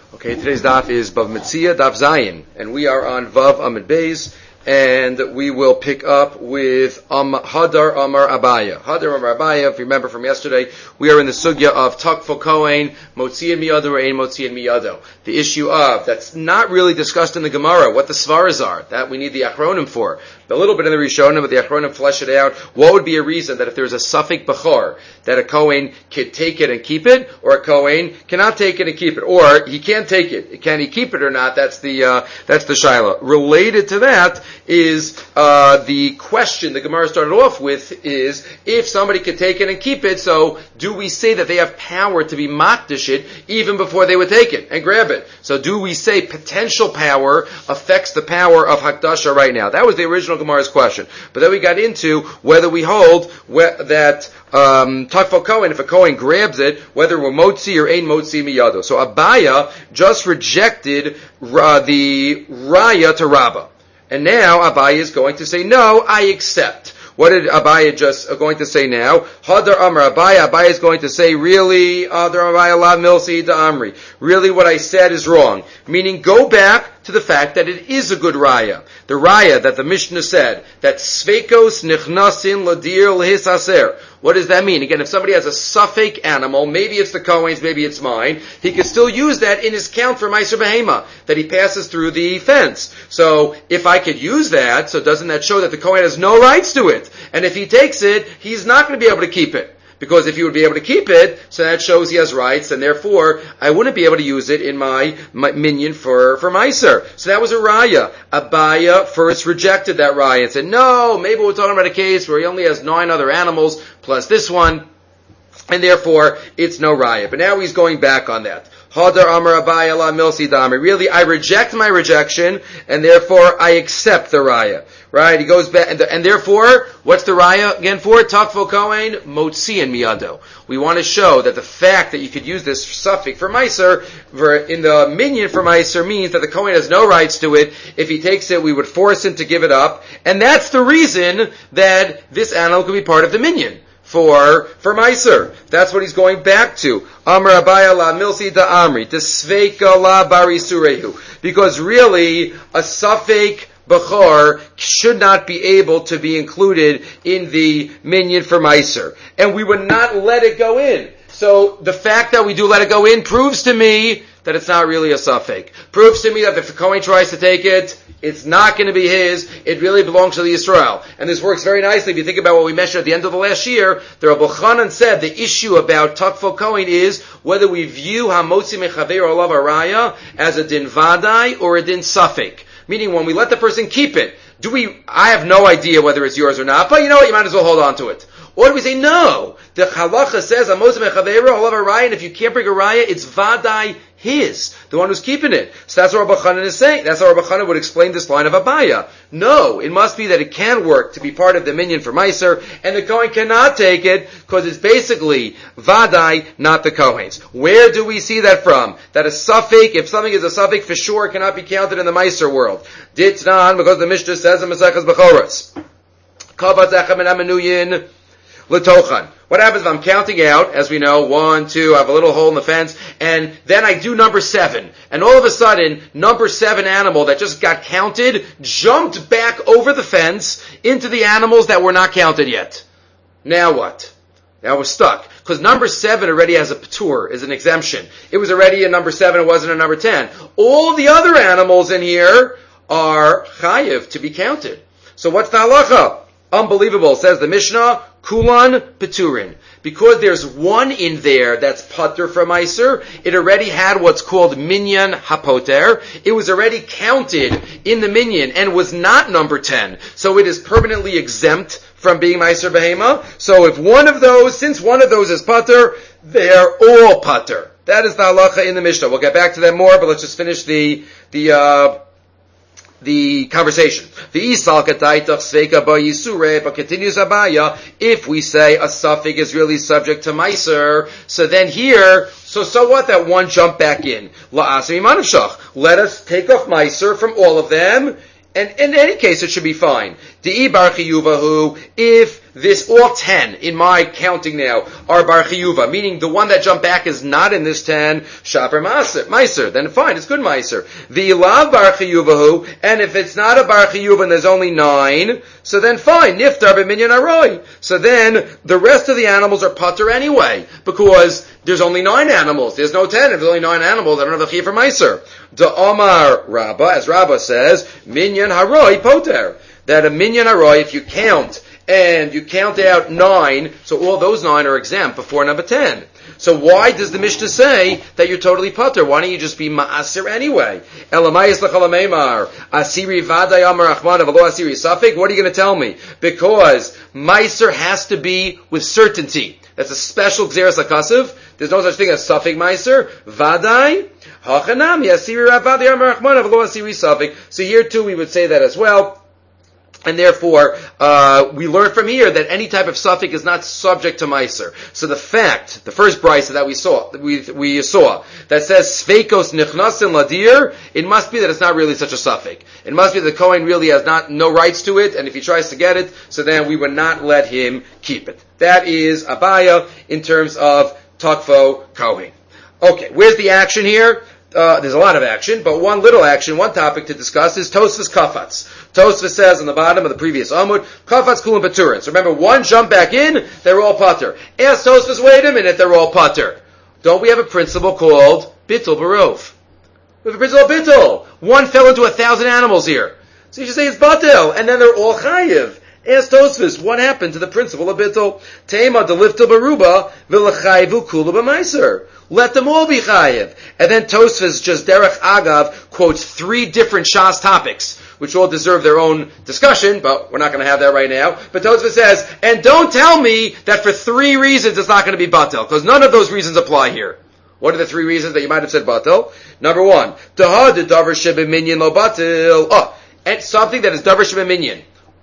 Okay, today's daf is Bav Metzia, Daf Zayin, and we are on Vav Amid Beis, and we will pick up with Hadar Amar Abaya. Hadar Amar Abaya, if you remember from yesterday, we are in the sugya of Takfo Kohen, Motzian Miyado or Ein Motzian Miyado. The issue of, that's not really discussed in the Gemara, what the Svaras are, that we need the Achronim for. A little bit in the Rishonim, but the Achronim flesh it out. What would be a reason that if there's a Safek Bechor, that a Kohen could take it and keep it, or a Kohen cannot take it and keep it, or he can't take it. Can he keep it or not? That's the Shaila. Related to that is the question the Gemara started off with is, if somebody could take it and keep it, so do we say that they have power to be makdish it even before they would take it and grab it? So do we say potential power affects the power of Hakdasha right now? That was the original Gemara's question. But then we got into whether we hold that Takfo Kohen, if a Kohen grabs it, whether we're Motzi or Ein Motzi Miyado. So Abaya just rejected the Raya to Rabbah. And now Abaya is going to say, no, I accept. What did Abaya just going to say now? Hadar Amar Abaya. Abaya is going to say, really, Hadar Abaya la milsi da Amri. Really what I said is wrong. Meaning, go back to the fact that it is a good raya. The raya that the Mishnah said, that Sveikos nichnasin ladir lehisaser. What does that mean? Again, if somebody has a suffix animal, maybe it's the Kohen's, maybe it's mine, he can still use that in his count for Meiser Behema, that he passes through the fence. So, if I could use that, so doesn't that show that the Kohen has no rights to it? And if he takes it, he's not going to be able to keep it. Because if he would be able to keep it, so that shows he has rights, and therefore, I wouldn't be able to use it in my minion for Meiser. So that was a raya. Abaya first rejected that raya and said, no, maybe we're talking about a case where he only has 9 other animals, plus this one, and therefore, it's no raya. But now he's going back on that. Hadar Amar Abaya la milsi dami. Really, I reject my rejection, and therefore, I accept the raya. Right? He goes back, and therefore, what's the raya again for? Takfo Kohen, Motzian Miyado. We want to show that the fact that you could use this suffix for Meiser, in the minion for Meiser, means that the Kohen has no rights to it. If he takes it, we would force him to give it up. And that's the reason that this animal could be part of the minion. For Meiser. That's what he's going back to. Amar Abaya la milsi da Amri. Tesveika la barisurehu. Because really, a suffix Bechor should not be able to be included in the minion for Meiser. And we would not let it go in. So the fact that we do let it go in proves to me that it's not really a suffix. Proves to me that if the Kohen tries to take it, it's not going to be his. It really belongs to the Yisrael. And this works very nicely. If you think about what we mentioned at the end of the last year, the Rabbi Chanan said the issue about Takfo Kohen is whether we view Hamotzi Mechaver Olav Araya as a din Vadai or a din suffix. Meaning when we let the person keep it, I have no idea whether it's yours or not, but you know what, you might as well hold on to it. Or do we say, no, the halacha says, and if you can't bring a raya, it's vadai his, the one who's keeping it. So that's what Rabbi Chanan is saying. That's how Rabbi Chanan would explain this line of Abaya. No, it must be that it can work to be part of the minion for Meiser, and the Kohen cannot take it, because it's basically vadai, not the Kohen's. Where do we see that from? That a suffix, if something is a suffix, for sure cannot be counted in the Meiser world. Ditnan, because the Mishnah says in Maseches Bechoros, Kavat Echem and Amenuyin, L'tochan. What happens if I'm counting out, as we know, 1, 2, I have a little hole in the fence, and then I do number 7. And all of a sudden, number 7 animal that just got counted jumped back over the fence into the animals that were not counted yet. Now what? Now we're stuck. Because number 7 already has a patur, is an exemption. It was already a number 7, it wasn't a number 10. All the other animals in here are chayiv to be counted. So what's the halacha? Unbelievable, says the Mishnah, Kulan Peturin. Because there's one in there that's Pater from Meiser, it already had what's called Minyan Hapoter. It was already counted in the Minyan and was not number 10. So it is permanently exempt from being Meiser Behema. So if since one of those is Pater, they're all Pater. That is the halacha in the Mishnah. We'll get back to that more, but let's just finish the conversation. The Isal Kataitach Sveika Ba Yisure, but continues Abaya, if we say a suffix is really subject to Meiser, so then here, so what that one jumped back in? La'asmi Manavshach. Let us take off Meiser from all of them, and in any case it should be fine. De'i Bar Chiyuvahu, if this all 10 in my counting now are bar chiyuva, meaning the one that jumped back is not in this 10, shaper meiser, then fine, it's good meiser. V'ilav bar chiyuvahu, and if it's not a bar chiyuva and there's only 9, so then fine, niftar b'minyan aroi. So then the rest of the animals are pater anyway, because there's only 9 animals. There's no 10. If there's only 9 animals, I don't have a chiyuv for meiser. Da Omar Rabba, as Rabba says, minyan haroi poter. That a minyan haroi, if you count, and you count out 9, so all those 9 are exempt before number 10. So why does the Mishnah say that you're totally pater? Why don't you just be ma'asir anyway? Elamayis l'chalameimar, asiri vaday amar achman avalo asiri safik. What are you going to tell me? Because meiser has to be with certainty. That's a special gzeres hakasiv. There's no such thing as safik meiser. Vaday hachanami asiri vaday amar achman avalo asiri safik. So here too we would say that as well. And therefore, we learn from here that any type of suffix is not subject to meiser. So the first brisa that we saw that says sveikos nichnasin ladir, it must be that it's not really such a suffix. It must be that the Kohen really has no rights to it, and if he tries to get it, so then we would not let him keep it. That is Abaya in terms of Takfo Kohen. Okay, where's the action here? There's a lot of action, but one little action, one topic to discuss is Tosfos Kafatz. Tosfos says on the bottom of the previous Amud, Kafatz Kulam Paturin. So remember, one jump back in, they're all pater. Ask Tosfos, wait a minute, they're all pater. Don't we have a principle called Bittul Barov? We have a principle of Bittul. One fell into 1,000 animals here. So you should say it's Batel, and then they're all Chayiv. Ask Tosfos, what happened to the principle of Bittul? Tema delifta baruba v'lechayivu kula b'meiser. Let them all be chayiv. And then Tosfos, just derech agav, quotes 3 different Shas topics, which all deserve their own discussion, but we're not going to have that right now. But Tosfos says, and don't tell me that for 3 reasons it's not going to be batel, because none of those reasons apply here. What are the 3 reasons that you might have said batel? Number 1, Daha de davar shebeminyan lo batel. And something that is davar shebeminyan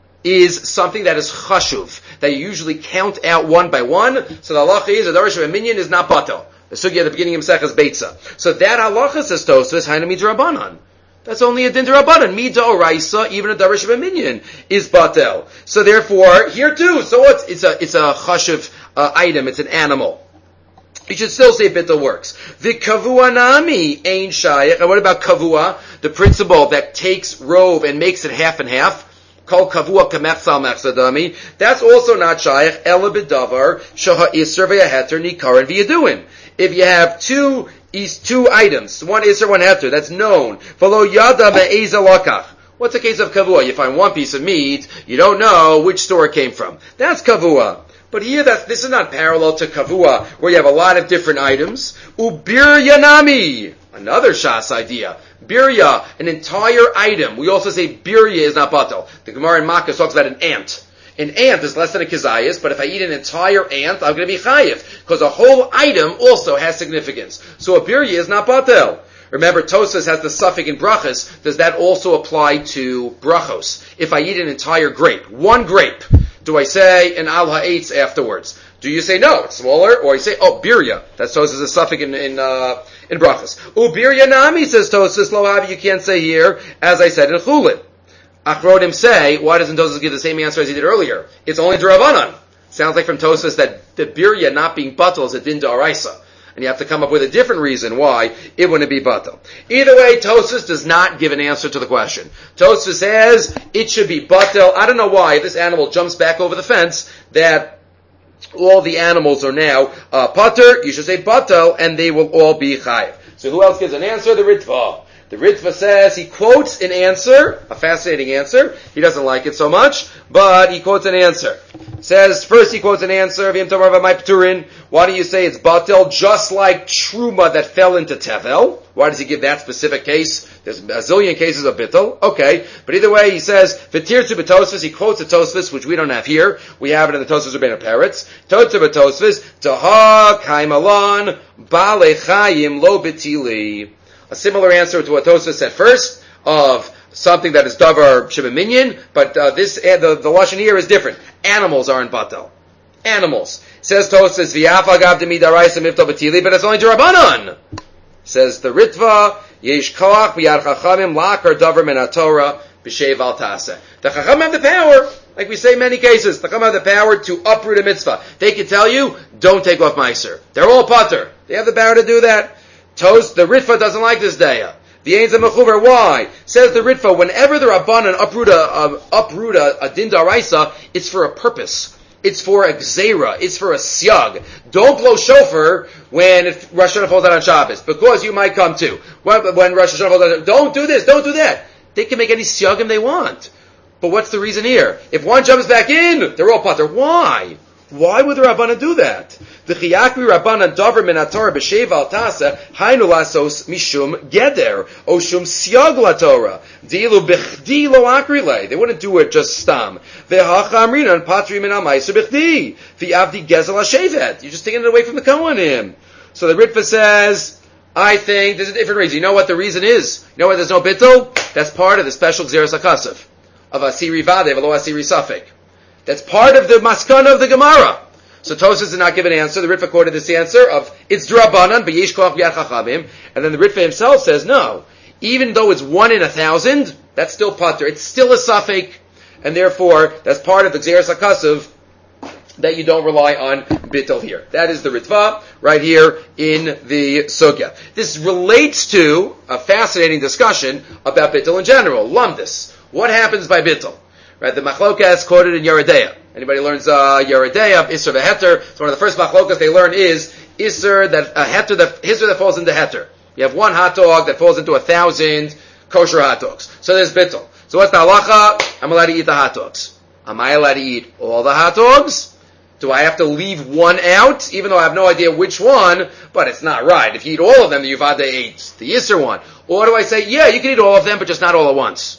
is something that is chashuv, that you usually count out one by one. So the halacha is, a davar shebeminyan is not batel. The sugya at the beginning of Maseches Beitza. So that halacha says Tosfos, hainu midrabanan. That's only a din derabanan. Mida oraisa, even a davar shebeminyan is batel. So therefore, here too. So what? It's a chashuv item. It's an animal. You should still say bittul works. The kavua nami ain shayach. And what about kavua? The principle that takes rove and makes it half and half. Called kavua kamechsal mechsadami. That's also not shayach. Ela b'davar shaha iser v'yaheter nikaran v'yaduin. If you have two items, one iser, one heter, that's known. V'lo yada me'eza lakach. What's the case of kavua? You find one piece of meat, you don't know which store it came from. That's kavua. But here, this is not parallel to kavua, where you have a lot of different items. Ubirya nami. Another Shas idea. Birya, an entire item. We also say birya is not batel. The Gemara in Makkah talks about an ant. An ant is less than a kizayis, but if I eat an entire ant, I'm going to be chayiv, because a whole item also has significance. So a birya is not batel. Remember, Tosfos has the suffix in brachos. Does that also apply to brachos? If I eat an entire grape, one grape, do I say an al ha'etz afterwards? Do you say no, it's smaller, or you say, oh, birya? That's Tosfos a suffix in brachos. Birya nami, says Tosfos, lo havi, you can't say here, as I said in chulin. Achronim say, why doesn't Tosfos give the same answer as he did earlier? It's only D'Rabbanan. Sounds like from Tosfos that the birya not being batel is a din d'oraisa. And you have to come up with a different reason why it wouldn't be batel. Either way, Tosfos does not give an answer to the question. Tosfos says it should be batel. I don't know why, if this animal jumps back over the fence, that all the animals are now pater. You should say batel, and they will all be chayiv. So who else gives an answer? The Ritva. The Ritva says, he quotes an answer, a fascinating answer. He doesn't like it so much, but he quotes an answer. Says, first he quotes an answer, why do you say it's batel, just like truma that fell into tevel? Why does he give that specific case? There's a zillion cases of bittul. Okay. But either way, he says, v'tirtzu b'Tosfos, he quotes a Tosfos, which we don't have here. We have it in the Tosfos Rebbeinu Peretz. Tirtzu b'Tosfos, taha kaimalon, ba'le chayim lo b'tili. A similar answer to what Tosfos said first, of something that is davar shebeminyan, but the lashon here is different. Animals aren't batel. Animals. Says Tosfos, v'yaf agav demidaraisa mifto b'tili, but it's only d'Rabbanan. Says the Ritva, yesh koach b'yad chachamim lakar davar min haTorah b'sheiv al taseh. The chachamim have the power Like we say in many cases, the Chacham have the power to uproot a mitzvah. They can tell you, don't take off Meiser. They're all pater. They have the power to do that. The Ritva doesn't like this daya. The Ein Mechuver, why? Says the Ritva, whenever the Rabbanan uproot a din d'oraisa, it's for a purpose. It's for a gzeira. It's for a siyag. Don't blow shofar when Rosh Hashanah falls out on Shabbos, because you might come too. When Rosh Hashanah falls out, don't do this, don't do that. They can make any siyagim they want. But what's the reason here? If one jumps back in, they're all pater. Why? Why would the Rabbanan do that? The chiyakri Rabbanan davar min haTorah b'sheva al tasa hainu lasos mishum geder o shum siyag laTorah dilu b'chdi lo akrile. They wouldn't do it just stam. Ve'hacha amrinan patri min ha'maiser b'chdi v'avdi gezel ha'shevet. You're just taking it away from the kohanim. So the Ritva says, I think there's a different reason. You know what the reason is? You know why there's no bittul? That's part of the special gzeras hakasav of asiri vadev v'lo asiri safek. That's part of the maskana of the Gemara. So Tosfos did not give an answer. The Ritva quoted this answer of it's d'Rabbanan, b'yesh koach b'yad chachamim, and then the Ritva himself says no. Even though it's 1 in 1,000, that's still pater. It's still a safek, and therefore that's part of the Gzeras HaKasav that you don't rely on bittul here. That is the Ritva right here in the Sugya. This relates to a fascinating discussion about bittul in general. Lumdis. What happens by bittul? Right, the machlokas quoted in Yeridea. Anybody learns Yeridea, Isser v'Heter? So one of the first machlokas they learn is Isser that Heter, Isser that falls into Heter. You have one hot dog that falls into 1,000 kosher hot dogs. So there's bittul. So what's the halacha? I'm allowed to eat the hot dogs. Am I allowed to eat all the hot dogs? Do I have to leave one out, even though I have no idea which one? But it's not right. If you eat all of them, the Yuvada ate the Isser one. Or do I say, yeah, you can eat all of them, but just not all at once?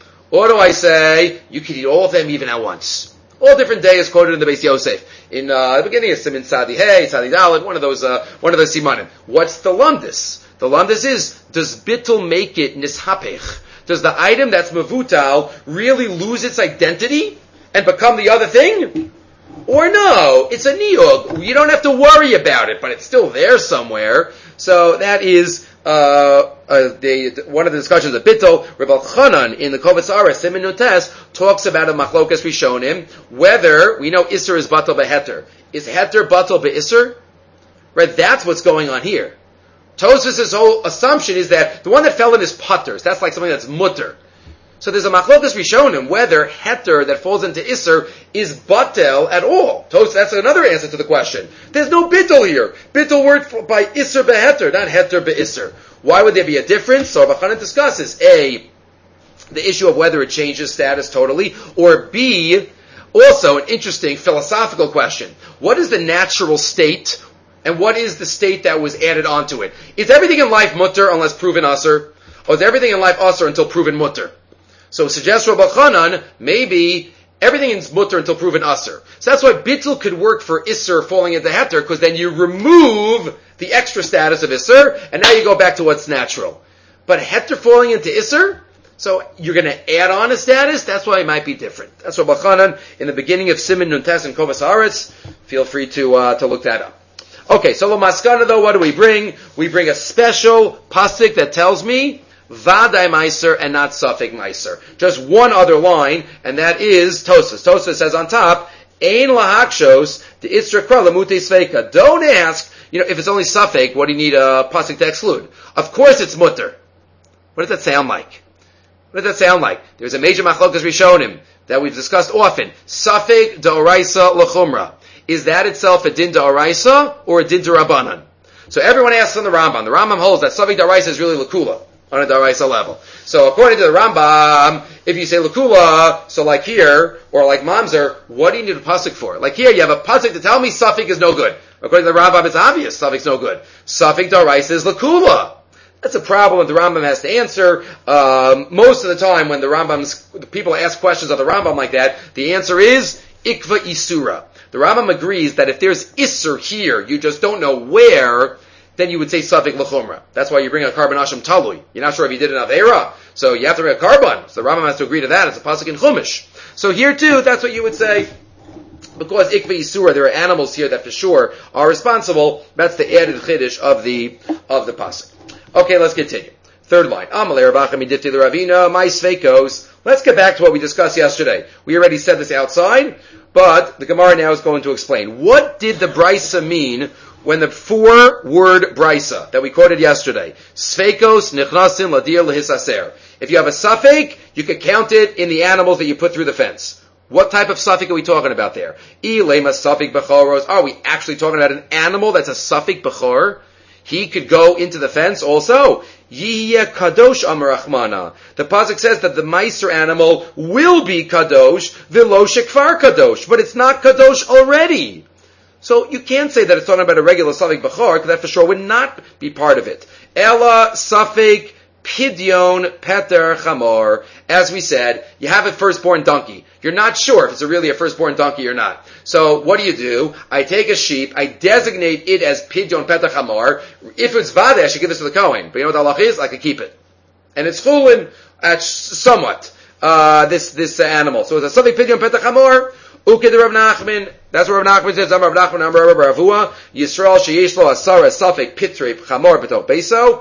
Or do I say, you can eat all of them even at once? All different days quoted in the Beis Yosef. In the beginning of Siman Tzadi Hey, Tzadi Dalet, one of those simanim. What's the lumdis? The lumdis is, does bittul make it nishapech? Does the item that's mevutal really lose its identity and become the other thing? Or no, it's a niyug. You don't have to worry about it, but it's still there somewhere. So that is one of the discussions of bittul. Reb Elchanan in the Kovetz Aras Siman Nutes talks about a machlokas rishonim whether we know Isser is batal beheter. Is heter batal beIsser? Right, that's what's going on here. Tosfos' whole assumption is that the one that fell in is putters. That's like something that's mutter. So there's a machlokas rishonim whether heter that falls into Isser is batel at all. That's another answer to the question. There's no bittul here. Bittul word by Isser beheter, not heter beIsser. Why would there be a difference? So Rabbi Chanan discusses A, the issue of whether it changes status totally, or B, also an interesting philosophical question. What is the natural state, and what is the state that was added onto it? Is everything in life mutter unless proven asr? Or is everything in life asr until proven mutter? So suggests Rabbi Chanan, maybe everything is mutter until proven asr. So that's why bittul could work for isser falling into heter, because then you remove the extra status of isser, and now you go back to what's natural. But heter falling into isser, so you're going to add on a status, that's why it might be different. That's Rabbi Chanan in the beginning of Siman Nuntes and Kovetz Aras. Feel free to look that up. Okay, so L'maskana though, what do we bring? We bring a special pasuk that tells me Vadai Meiser and not Safek Meiser. Just one other line, and that is Tosfos. Tosfos says on top, Ein lahakshos the Itzra Kra Lamute Sveika. Don't ask, if it's only Safek, what do you need a pasuk to exclude? Of course it's mutter. What does that sound like? What does that sound like? There's a major machlokas rishonim that we've discussed often. Safek da'oraisa l'chumra. Is that itself a din da'oraisa or a din d'Rabbanan? So everyone asks on the Rambam. The Rambam holds that Safek da'oraisa is really l'kula on a da'oraisa level. So according to the Rambam, if you say l'kula, so like here, or like mamzer, what do you need a pasuk for? Like here, you have a pasuk to tell me Safek is no good. According to the Rambam, it's obvious Safek's no good. Safek da'oraisa is l'kula. That's a problem that the Rambam has to answer. Most of the time when the people ask questions of the Rambam like that, the answer is ikva isura. The Rambam agrees that if there's isur here, you just don't know where, then you would say safek l'chumra. That's why you bring a carbon asham talui. You're not sure if you did an aveira, so you have to bring a carbon. So the Rambam has to agree to that. It's a pasuk in Chumash. So here too, that's what you would say. Because ikva isura, there are animals here that for sure are responsible. That's the added chiddush of the pasuk. Okay, let's continue. Third line. Let's get back to what we discussed yesterday. We already said this outside, but the Gemara now is going to explain. What did the Brisa mean when the 4-word Brisa that we quoted yesterday? Sveikos nichnasin ladir lehisaser. If you have a suffix, you could count it in the animals that you put through the fence. What type of suffix are we talking about there? Ilema suffix bechoros. Are we actually talking about an animal that's a suffix bechor? He could go into the fence also. Yiyeh kadosh amar Rachmana. The pasuk says that the meiser animal will be kadosh, v'lo shekfar kadosh, but it's not kadosh already. So you can't say that it's talking about a regular suffix bechor, because that for sure would not be part of it. Ella suffix pidyon peter chamor. As we said, you have a firstborn donkey. You're not sure if it's really a firstborn donkey or not. So what do? I take a sheep, I designate it as pidyon peter chamor. If it's vade, I should give this to the Kohen. But you know what the halach is? I could keep it. And it's chulin at somewhat, this animal. So it's a suffix pidyon peter chamor. Uked Rav Nachman. That's what Rav Nachman says. Rav Nachman, Rav Ravua. Yisrael sheyesh lo asara suffix pitre chamor b'toch beso.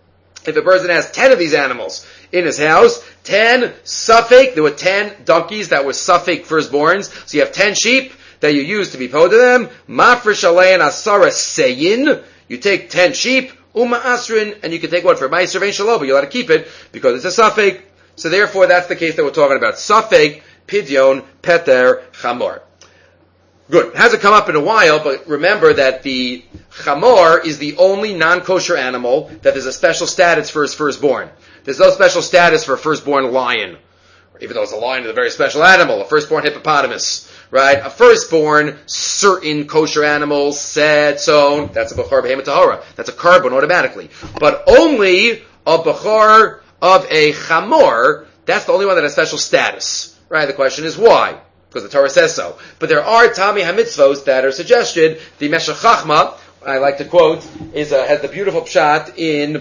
If a person has 10 of these animals in his house, 10 suffix, there were 10 donkeys that were suffix firstborns, so you have 10 sheep that you use to be po to them, mafresh alein asara seyin, you take 10 sheep, uma asrin, and you can take one for meiser vein shalo, but you'll have to keep it because it's a suffix. So therefore, that's the case that we're talking about. Suffix, pidyon, peter, chamor. Good. It hasn't come up in a while, but remember that the chamor is the only non-kosher animal that there's a special status for his firstborn. There's no special status for a firstborn lion. Even though it's a lion is a very special animal, a firstborn hippopotamus, right? A firstborn, certain kosher animals, setzon, that's a bechor behemoth tahora. That's a carbon automatically. But only a bechor of a chamor, that's the only one that has special status, right? The question is why? Because the Torah says so. But there are Tami HaMitzvos that are suggested. The Meshech Chachma, I like to quote, has the beautiful pshat in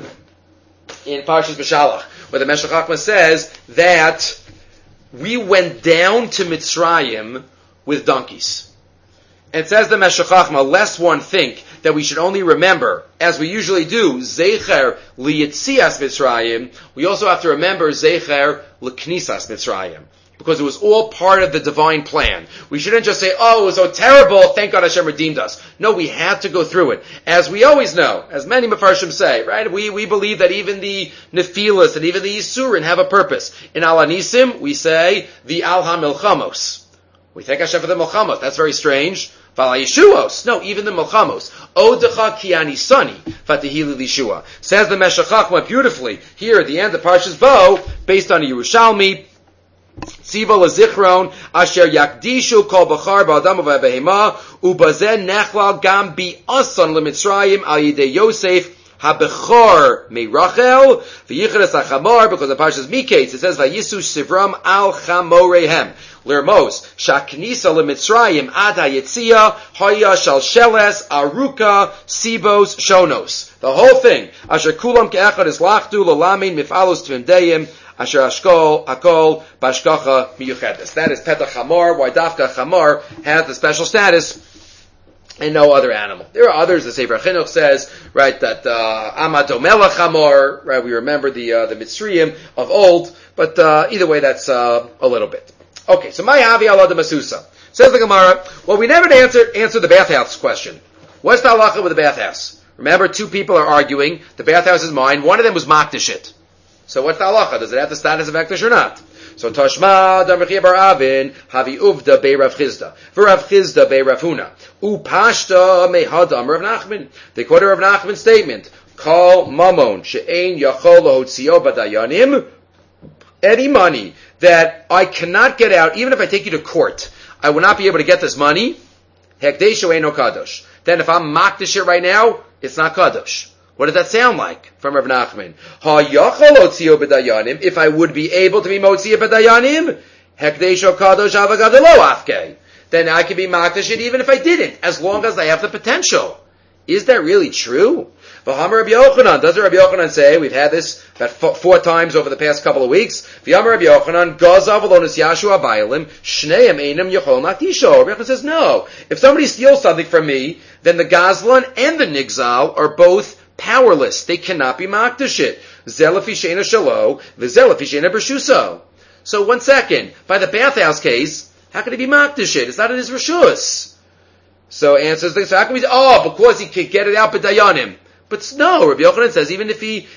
Parshas B'Shalach, where the Meshech Chachma says that we went down to Mitzrayim with donkeys. And it says the Meshech Chachma, lest one think that we should only remember, as we usually do, Zecher Liyitzias Mitzrayim, we also have to remember Zecher L'Knisas Mitzrayim. Because it was all part of the divine plan. We shouldn't just say, oh, it was so terrible, thank God Hashem redeemed us. No, we had to go through it. As we always know, as many Mefarshim say, right? We believe that even the Nephilas and even the Yisurin have a purpose. In Al Anisim, we say, the Al HaMilchamos. We thank Hashem for the Milchamos. That's very strange. Val Yeshuos. No, even the Milchamos. Odecha ki anisani fatihili lishua. Says the Meshech Chachma beautifully, here at the end of Parshas Bo, based on a Yerushalmi, Tziva lezichron asher yakdishu kol bachar ba'adam u'behema ubazen nechlal gam bi'asan lemitzrayim al yidei Yosef habechor meirachel v'yichres hachamor, because the Parshas Miketz it says vayisu sivram al chamorehem lermos shaknisa lemitzrayim ad hayetzia haya shal sheles aruka sibos shonos. The whole thing asher kulam ke'echad is lachdu lalamin mifalos tvimdeim Asher Ashkol, Akol, Bashkacha, Miyuchedes. That is Petach Chamor, why Dafka Chamor has the special status and no other animal. There are others, the Sefer Chinuch says, right, that Amadomela Chamor, right, we remember the Mitzrayim of old, but either way, that's a little bit. Okay, so my Avi Allah de Masusa. Says the Gemara, well, we never answered the bathhouse question. What's the halacha with the bathhouse? Remember, two people are arguing, the bathhouse is mine, one of them was Makdashit. So what's the halacha? Does it have the status of Ekdesh or not? So Tashma, Damrechia Bar Avin, Havi Uvda Bei Rav Chizda, V'Rav Chizda Bei Rav Huna, Upashta Mehadam Rav Nachman. They quote Rav Nachman's statement, Kol Mamon, She'ein Yachol Lohotzio Badayanim, any money that I cannot get out, even if I take you to court, I will not be able to get this money, Hekdeshu Eino Kadosh. Then if I'm Makdish it right now, it's not Kadosh. What does that sound like from Rav Nachman? If I would be able to be Motziyah B'Dayanim, Hekdesho Kadosh Avagadelo Afke. Then I could be Makdash it even if I didn't, as long as I have the potential. Is that really true? V'hamar Rabbi Yochanan. Does Rabbi Yochanan say, we've had this about 4 times over the past couple of weeks, V'hamar Rabbi Yochanan, Gazav Alonis Yashu Abayilim, Shneim Einam Yochol Makdisho. Rabbi Yochanan says, no. If somebody steals something from me, then the Gazlan and the Nigzal are both powerless. They cannot be Makdash it. Zelafi she'ena shalo, v'zelafi she'ena b'shuso. So 1 second, by the bathhouse case, how can he be makdish it? It's not in his reshus. So answers the, so how can we say, because he could get it out b'dayanim. But no, Rabbi Yochanan says even if he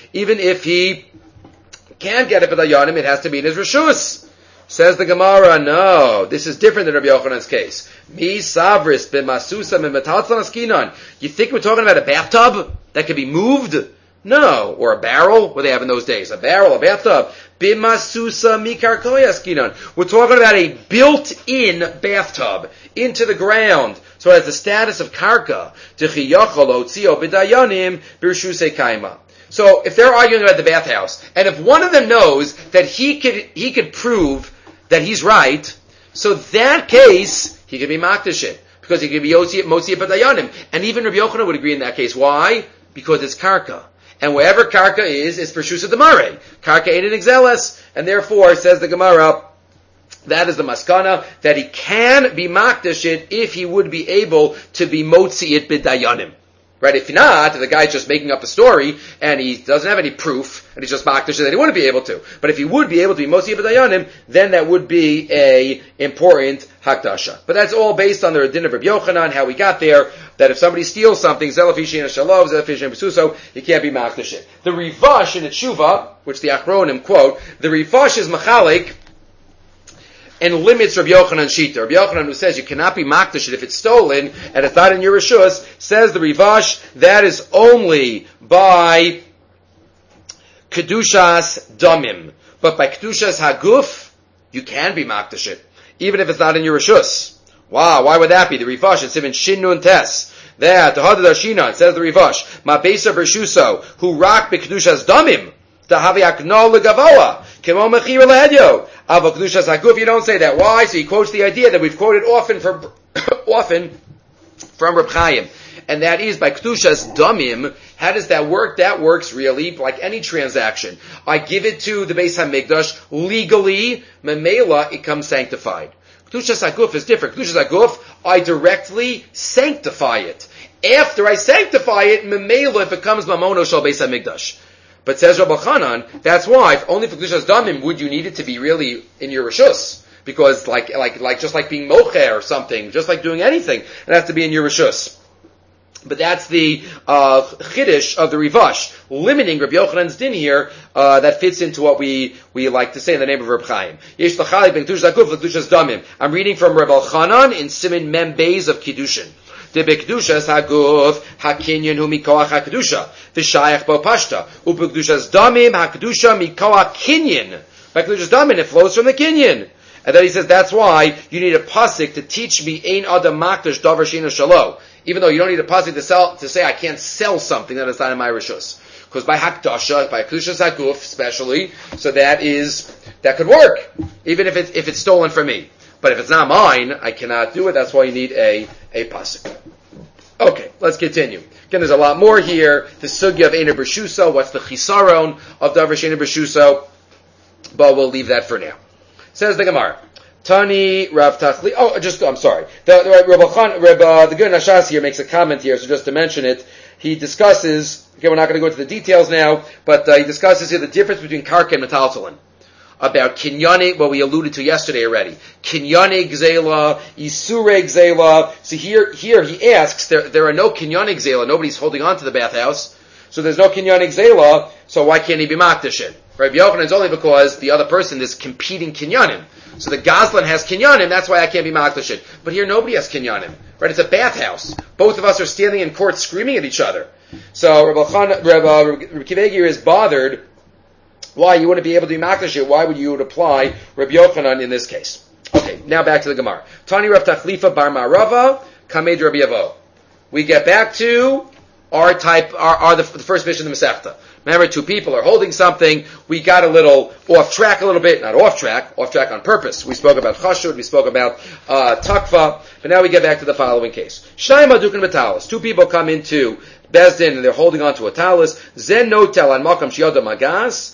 can't get it b'dayanim, it has to be in his reshus. Says the Gemara, no, this is different than Rabbi Yochanan's case. Mi savris b'masusa me'metaltzan askinan. You think we're talking about a bathtub that can be moved? No. Or a barrel? What do they have in those days? A barrel, a bathtub. B'masusa mikarkoy askinan. We're talking about a built-in bathtub into the ground. So it has the status of karka. T'chi yachol otzio b'dayanim b'rshusei kaima. So if they're arguing about the bathhouse, and if one of them knows that he could prove that he's right, so that case, he could be makdish it, because he could be motzi b'dayanim. And even Rabbi Yochanan would agree in that case. Why? Because it's karka. And wherever karka is, it's pershusa demare. Karka ain't an exeles, and therefore, says the Gemara, that is the maskana, that he can be makdish it if he would be able to be motzi it b'dayanim. Right? If not, the guy's just making up a story, and he doesn't have any proof, and he's just makdish that he wouldn't be able to. But if he would be able to be motzi b'dayanim, then that would be a important hakdasha. But that's all based on the din of Rabbi Yochanan, how we got there, that if somebody steals something, zelafishi and shalov, zelafishi and besuso, he can't be makdish it. The Rivash in the Tshuva, which the Achronim quote, the Rivash is machalik, and limits Rabbi Yochanan's shita. Rabbi Yochanan, who says you cannot be makdish it if it's stolen and it's not in your reshus, says the Rivash that is only by kedushas damim, but by kedushas haguf you can be makdish it even if it's not in your reshus. Wow, why would that be? The Rivash, it's even shin nun tes. That the hadad ashinan, says the Rivash, ma beisa bershuso who rock be kedushas damim the havi aknol legavoa kemo mechir lehedyo. If you don't say that. Why? So he quotes the idea that we've quoted often from Reb Chaim. And that is by Kedushas Damim. How does that work? That works really like any transaction. I give it to the Beis HaMikdash legally, Memela, it comes sanctified. Kedushas Haguf is different. Kedushas Haguf, I directly sanctify it. After I sanctify it, Memela, it becomes Mamono Shal Beis HaMikdash. But says Rabbi Chanan, that's why, only for Kedushas Damim would you need it to be really in your reshus. Because like just like being mocher or something, just like doing anything, it has to be in your reshus. But that's the chiddush of the Rivash, limiting Rabbi Yochanan's din here, that fits into what we like to say in the name of Reb Chaim. Yesh l'chalik ben Kedushas Haguf l'Kedushas Damim. I'm reading from Rabbi Chanan in Siman Mem Beis of Kiddushin. The Bekdushas Haguf Hakinyan Hu Mikoach Hakdusha V'Shayach Bo Pashta Ubekdushas Damim Hakdusha Mikoach Kinyan. By Kedushas Damim it flows from the Kinyan. And then he says that's why you need a pasuk to teach me Ein Adam Makdash Davar Sheina Shalo. Even though you don't need a pasuk to say I can't sell something that is not in my reshus. Because by Hakdasha, by Kedushas Haguf especially, so that could work even if it's stolen from me. But if it's not mine, I cannot do it. That's why you need a pasuk. Okay, let's continue. Again, there's a lot more here. The sugya of Eina B'Shuso, what's the chisaron of Davar Sheina B'Shuso, but we'll leave that for now. Says the Gemara, Tani Rav Tachli. I'm sorry. The Ger Nashas here makes a comment here, so just to mention it, he discusses. Again, we're not going to go into the details now, but he discusses here the difference between karka and metaltalin. About kinyane, what we alluded to yesterday already. Kinyane gzela, isure gzela. So here he asks, there are no kinyane gzela, nobody's holding on to the bathhouse, so there's no kinyane gzela, so why can't he be makdish it? Rabbi Yochanan is only because the other person is competing kinyanim. So the Gazlan has kinyanim, that's why I can't be makdish it. But here nobody has kinyanim. Right? It's a bathhouse. Both of us are standing in court screaming at each other. So Rabbi Kivegir is bothered. Why you wouldn't be able to be makdish it? Why would you apply Rabbi Yochanan in this case? Okay, now back to the Gemara. Tani Rav Tachlifa Bar Marava Kamed Rabbi Yavo. We get back to our the first mission of the Masechta. Remember, two people are holding something. We got a little off track a little bit, not off track on purpose. We spoke about chashud, we spoke about takva, but now we get back to the following case. Shnayim adukin b'talis. Two people come into Bezdin and they're holding on to a talis. Zen notel an makam shiyoda magas.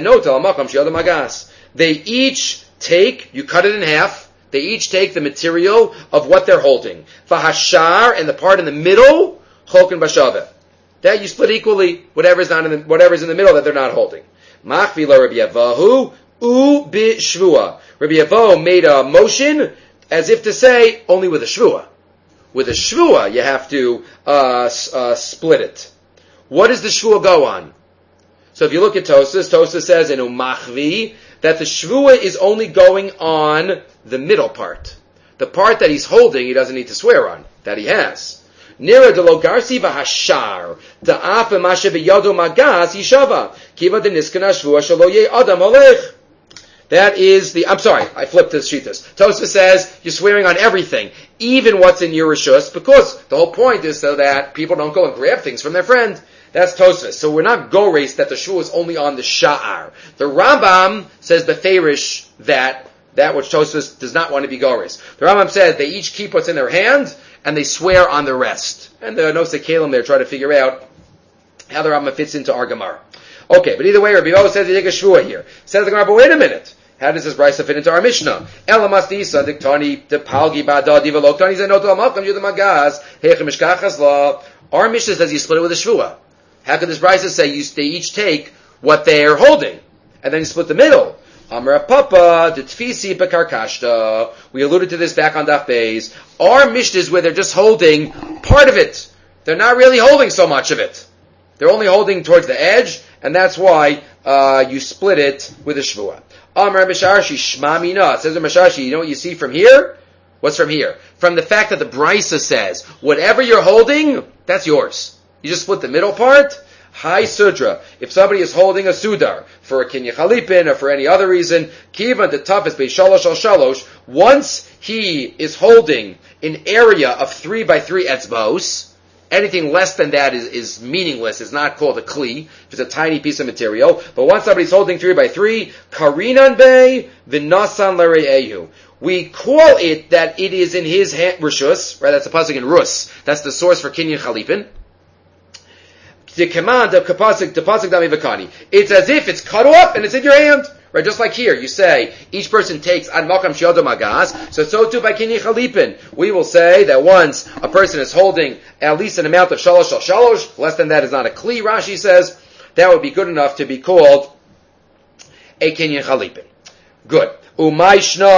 They each take, you cut it in half, they each take the material of what they're holding. Vahashar, and the part in the middle, chokin b'shaveh. that you split equally, whatever's in the middle that they're not holding. Machvila Rabbi Yavahu u b'shvua. Rabbi Yavahu made a motion as if to say only with a shvua. With a shvua, you have to split it. What does the shvua go on? So if you look at Tosfos says in Umachvi that the shvua is only going on the middle part. The part that he's holding, he doesn't need to swear on, that he has. Nira de logarsi v'hashar da'af v'mashe v'yado magas yishava kiva de niskana shvua shalo ye adam holech. That is I'm sorry, I flipped the Shitas. Tosfos says you're swearing on everything, even what's in your rishus, because the whole point is so that people don't go and grab things from their friend. That's Tosfos. So we're not go-race that the shvua is only on the sha'ar. The Rambam says beferish that which Tosfos does not want to be go-race. The Rambam says they each keep what's in their hand and they swear on the rest. And the Nosei Kalim there try to figure out how the Rambam fits into our Gemara. Okay, but either way, Rabbi Yavo says they take a shvua here. Says the Gemara, but wait a minute. How does this brisa fit into our Mishnah? Elamas disa diktani de palgi bada diva loktani zenoto amalkam yudam agaz heichem mishkachas la. Our Mishnah says you split it with a shvua. How could this brisa say they each take what they're holding and then you split the middle? Amar Papa de tfisi bekarkashta. We alluded to this back on Daf Beis. Our Mishnah is where they're just holding part of it. They're not really holding so much of it. They're only holding towards the edge, and that's why you split it with a shvua. Amar Misharshi Shma Mina. Says the Misharshi, you know what you see from here? What's from here? From the fact that the Brisa says, whatever you're holding, that's yours. You just split the middle part. Hi Sudra. If somebody is holding a Sudar for a Kinyan Chalipin or for any other reason, Kivan the toughest Beis Shalosh al Shalosh, once he is holding an area of 3 by 3 etzbos, anything less than that is meaningless. It's not called a kli. It's a tiny piece of material. But once somebody's holding 3 by 3, karinan bei v'nasan l're'ehu. We call it that it is in his hand, rishus, right? That's a pasuk in Rus. That's the source for Kinyan Chalipin. The command of kapasik dami v'kani. It's as if it's cut off and it's in your hand. Right, just like here, you say, each person takes ad makam shiado magas, so too by Kinyan Chalipin. We will say that once a person is holding at least an amount of shalosh al shalosh, less than that is not a kli, Rashi says, that would be good enough to be called a Kinyan Chalipin. Good. Umayshna,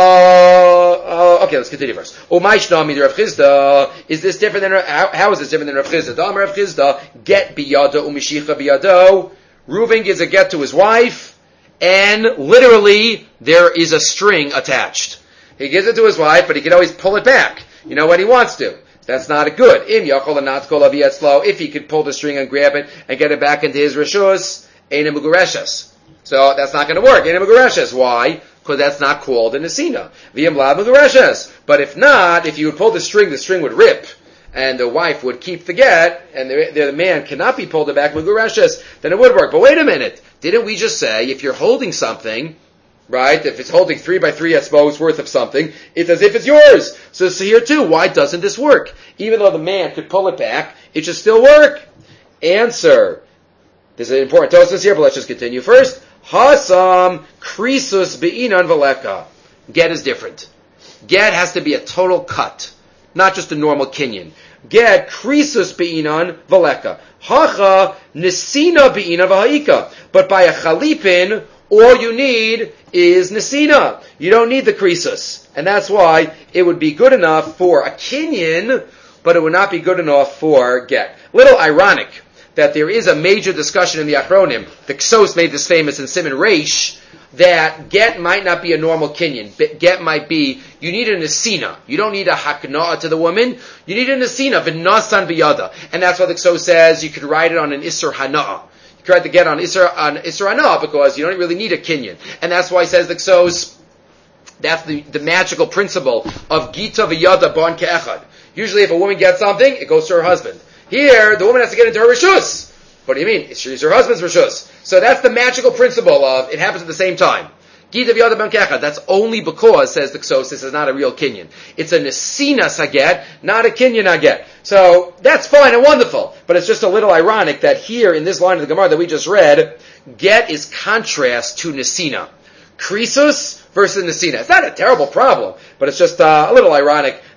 okay, let's continue first. Umayshna mi Rav Chizda, is this different than, how is this different than Rav Chizda? Damar Rav Chizda, get biyado umishicha biyado. Reuven gives a get to his wife, and literally, there is a string attached. He gives it to his wife, but he can always pull it back, when he wants to. That's not a good. If he could pull the string and grab it and get it back into his rishus, Eina Mugureshes. So that's not going to work. Eina Mugureshes. Why? Because that's not called a Nesina. V'yam Lad Mugureshes. But if not, if you would pull the string would rip, and the wife would keep the get, and the man cannot be pulled back Mugureshes, then it would work. But wait a minute. Didn't we just say, if you're holding something, right, if it's holding 3 by 3 etzbos worth of something, it's as if it's yours. So here too, why doesn't this work? Even though the man could pull it back, it should still work. Answer. This is an important Tosfos here, but let's just continue first. Hasam krisus be'inan v'leka. Get is different. Get has to be a total cut, not just a normal kinyan. Get krisus be'inan v'leka. Hacha nesina be'ina v'ha'ika. But by a chalipin, all you need is nesina. You don't need the krisus. And that's why it would be good enough for a kinyan, but it would not be good enough for get. Little ironic that there is a major discussion in the Achronim. The Ksos made this famous in Siman Reish, that get might not be a normal kinyan. Get might be, you need a nesina. You don't need a hakna'ah to the woman. You need a nesina, v'nasan b'yada. And that's why the Ksos says you could write it on an isser hana'ah. You could write the get on isser hana'ah because you don't really need a kinyan. And that's why he says the Ksos, that's the magical principle of gita v'yada bon ke'echad. Usually if a woman gets something, it goes to her husband. Here, the woman has to get into her rishus. What do you mean? She's her husband's rishus. So that's the magical principle of it happens at the same time. Gita v'yada ben kecha. That's only because, says the Ksos, this is not a real kinyan. It's a nesina saget, not a kinyan aget. So that's fine and wonderful. But it's just a little ironic that here in this line of the Gemara that we just read, get is contrast to nesina. Krisus versus nesina. It's not a terrible problem, but it's just a little ironic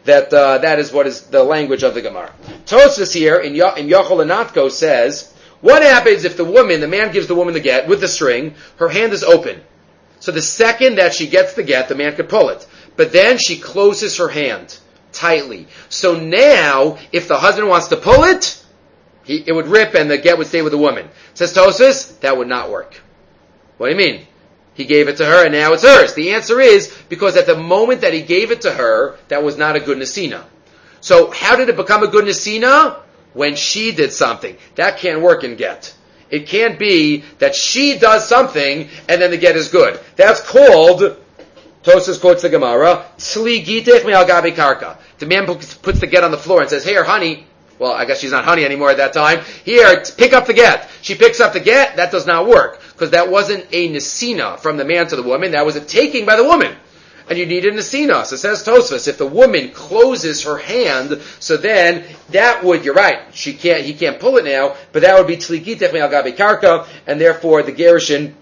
that is what is the language of the Gemara. Tosfos here in Yochel Anatko says, what happens if the man gives the woman the get with the string, her hand is open. So the second that she gets the get, the man could pull it. But then she closes her hand tightly. So now, if the husband wants to pull it, it would rip and the get would stay with the woman. Says Tosfos, that would not work. What do you mean? He gave it to her and now it's hers. The answer is because at the moment that he gave it to her, that was not a good nesina. So how did it become a good nesina? When she did something. That can't work in get. It can't be that she does something and then the get is good. That's called, Tosfos quotes the Gemara, tzli gitech me'al gabi karka. The man puts the get on the floor and says, here, honey. Well, I guess she's not honey anymore at that time. Here, pick up the get. She picks up the get. That does not work. Because that wasn't a nesina from the man to the woman. That was a taking by the woman. And you need a nesina. So says Tosfos, if the woman closes her hand, so then that would, you're right, he can't pull it now, but that would be tzligitech me'al gabi karka, and therefore the gerushin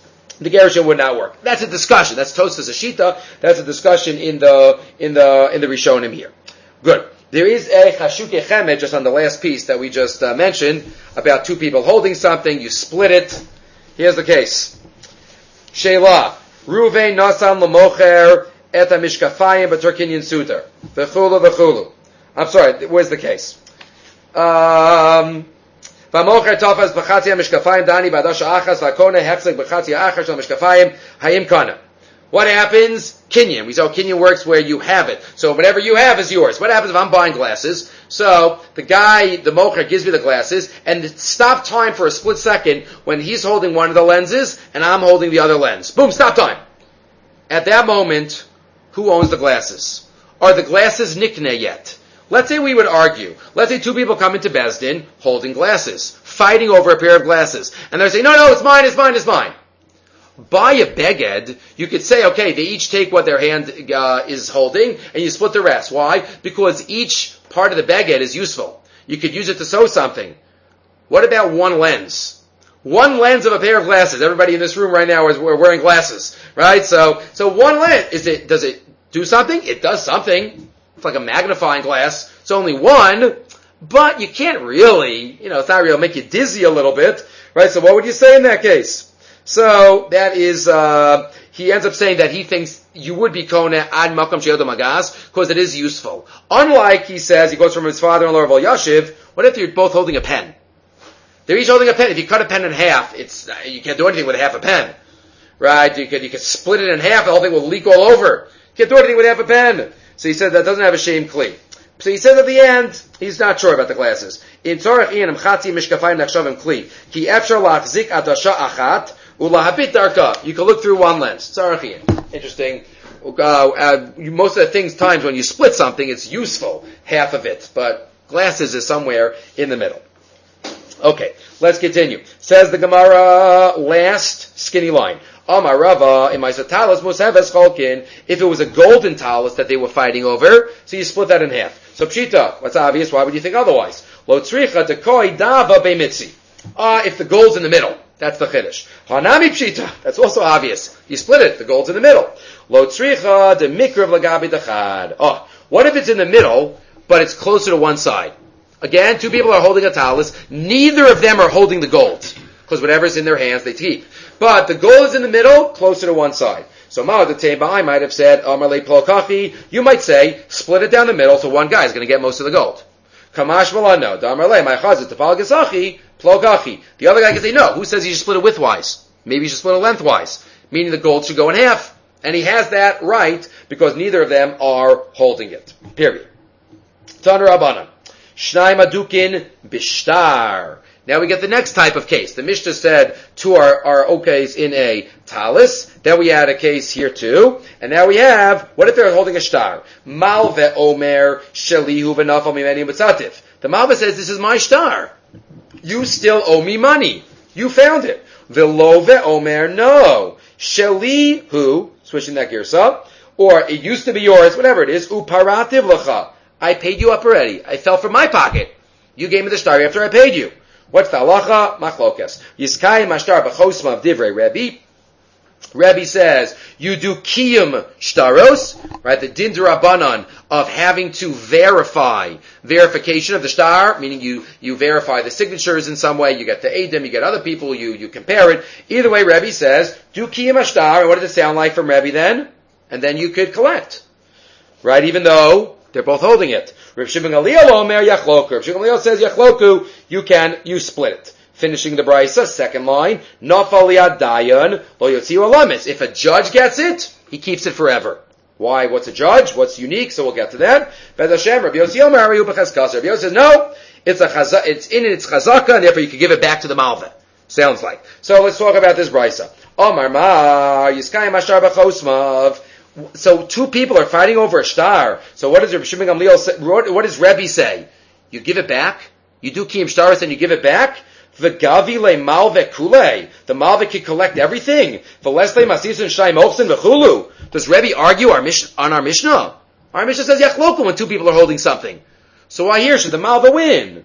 would not work. That's a discussion. That's Tosfos Ashita. That's a discussion in the Rishonim here. Good. There is a chashuke chemet just on the last piece that we just mentioned about two people holding something. You split it. Here's the case. Sheila. Ruvain nasan l'mocher et ha-mishkafayim b'tor kinyan suter. V'chulu v'chulu. I'm sorry, where's the case? V'mocher tafas b'chatzi ha-mishkafayim dani b'adasha achas v'akone hefzek b'chatzi ha-achas ha-mishkafayim hayim kana. What happens? Kinyan. We saw kinyan works where you have it. So whatever you have is yours. What happens if I'm buying glasses? So the guy, the mocher, gives me the glasses, and stop time for a split second when he's holding one of the lenses and I'm holding the other lens. Boom, stop time. At that moment, who owns the glasses? Are the glasses nikneh yet? Let's say we would argue. Let's say two people come into Beis Din holding glasses, fighting over a pair of glasses. And they're saying, no, it's mine, it's mine, it's mine. By a beged, you could say, okay, they each take what their hand is holding, and you split the rest. Why? Because each part of the beged is useful. You could use it to sew something. What about one lens? One lens of a pair of glasses. Everybody in this room right now is wearing glasses, right? So one lens, does it do something? It does something. It's like a magnifying glass. It's only one, but you can't really, it's not really make you dizzy a little bit, right? So what would you say in that case? So that is, he ends up saying that he thinks you would be kone ad makam she'odo magas because it is useful. Unlike, he says, he goes from his father-in-law Rav Yashiv. What if you're both holding a pen? They're each holding a pen. If you cut a pen in half, you can't do anything with half a pen, right? You could split it in half. The whole thing will leak all over. You can't do anything with half a pen. So he said that doesn't have a shame kli. So he says at the end, he's not sure about the glasses. In tzorach iyanim chatzi mishkafayim nachshavim kli ki efshar lachzik adasha achat. You can look through one lens. Interesting. Most of the times when you split something, it's useful, half of it. But glasses is somewhere in the middle. Okay, let's continue. Says the Gemara, last skinny line. Amar Rava, if it was a golden talus that they were fighting over, so you split that in half. So pshita, what's obvious? Why would you think otherwise? Lo tzricha dekoi dava beimitzi. If the gold's in the middle. That's the chiddush. Hanami pshita. That's also obvious. You split it. The gold's in the middle. Lo tzricha de mikrav lagabi dachad. What if it's in the middle, but it's closer to one side? Again, two people are holding a talus. Neither of them are holding the gold. Because whatever's in their hands, they keep. But the gold is in the middle, closer to one side. So I might have said, you might say, split it down the middle so one guy is going to get most of the gold. Kamash malano, damarle, my chazit, tafal gesachi, plogachi. The other guy can say, no, who says you should split it widthwise? Maybe you should split it lengthwise. Meaning the gold should go in half. And he has that right, because neither of them are holding it. Period. Taner Rabbanan. Shnai madukin bishtar. Now we get the next type of case. The Mishnah said two are okays in a talis. Then we add a case here too. And now we have, what if they're holding a shtar? Malve omer shelihu v'nafal mimeni b'tzatif. The Malve says, this is my shtar. You still owe me money. You found it. V'lo omer, no. Shelihu, switching that girsa, or it used to be yours, whatever it is, uparativ l'cha. I paid you up already. I fell from my pocket. You gave me the shtar after I paid you. What's the halacha? Machlokas. Yiskayim mashtar b'chosma of divrei Rebbe. Rebbe says, You do kiyum shtaros, right? The din d'Rabbanan of having to verification of the shtar, meaning you verify the signatures in some way. You get the Eidim, you get other people, you compare it. Either way, Rebbe says, do kiyum shtar, and what does it sound like from Rebbe then? And then you could collect, right? Even though they're both holding it. Reb Shimon Gamliel omer yachloku. Reb Shimon Gamliel says yachloku, you split it. Finishing the brisa, second line, nafal liad dayan lo yotziu alamis. If a judge gets it, he keeps it forever. Why? What's a judge? What's unique? So we'll get to that. Bez Hashem, Rabbi Yossi omer arihu b'chazkasa. Rabbi Yossi says no, it's in its chazaka, and therefore you can give it back to the malveh. Sounds like. So let's talk about this brisa. Omar ma yiskayim ashtar b'chosmav. So two people are fighting over a star. So what does Rabbi Shimon Gamliel say? What does Rebbe say? You give it back? You do kiyum shtaros and you give it back? V'gavi le malve kule. The malve can collect everything. V'lesle masisun shnai mochsin v'chulu. Does Rebbe argue on our Mishnah? Our Mishnah says yachloku when two people are holding something. So why here should the malve win?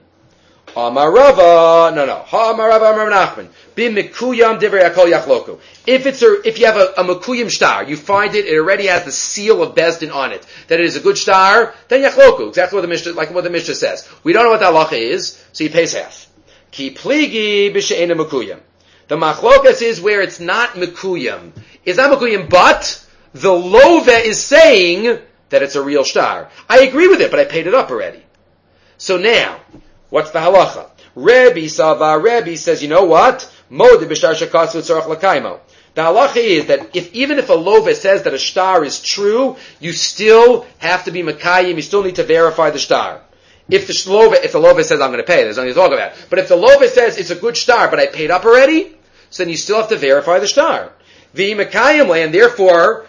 Amarava, no. Ha'amarava Amar Nachman. B'mikuyam divrei hakol yachloku. If you have a mekuyam star, you find it already has the seal of Bezdin on it, that it is a good star, then yachloku. Exactly what the Mishnah says. We don't know what the halacha is, so he pays half. Ki pligi b'she'ena mekuyam. The machlokas is where it's not mekuyam. It's not mekuyam, but the love is saying that it's a real star. I agree with it, but I paid it up already. So now, what's the halacha? Rebbe says, you know what? Mode b'shtar shekatzu tzorach l'kaimo. The halacha is that even if a love says that a star is true, you still have to be mekayim, you still need to verify the star. If the lova says I'm going to pay, there's nothing to talk about. But if the lova says it's a good star, but I paid up already, so then you still have to verify the star. The mekayim land, therefore,